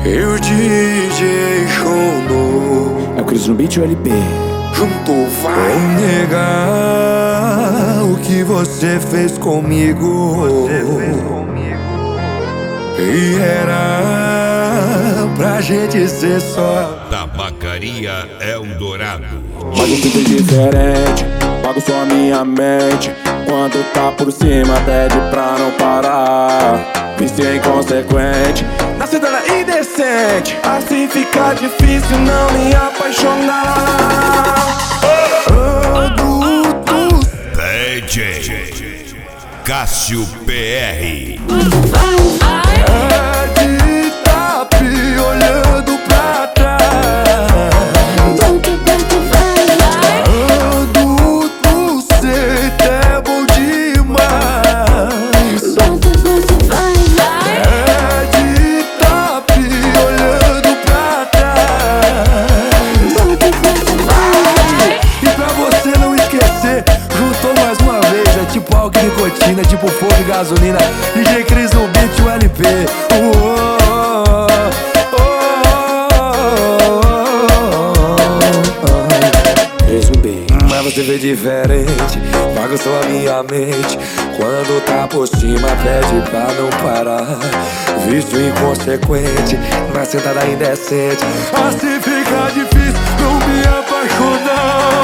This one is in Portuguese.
E o DJ Shono É o Cris no beat ou LP? juntou vai. Vou negar o que você fez comigo. E era pra gente ser só. Tabacaria Eldorado. Mas eu fico diferente, pago só minha mente. Quando tá por cima pede pra não parar. Vício inconsequente, na cidade indecente. Assim fica difícil não me apaixonar. DJ Cássio PR. É de tap olhando pra trás. Adulto cedo é bom demais. É de tap olhando pra trás. E pra você não esquecer, juntou mais uma vez. É tipo álcool e nicotina, tipo fogo e gasolina. DJ Cris no beat, o LP. Mas você vê diferente, paga só a minha mente. Quando tá por cima pede pra não parar. Vício inconsequente, na sentada indecente. Assim fica difícil não me apaixonar.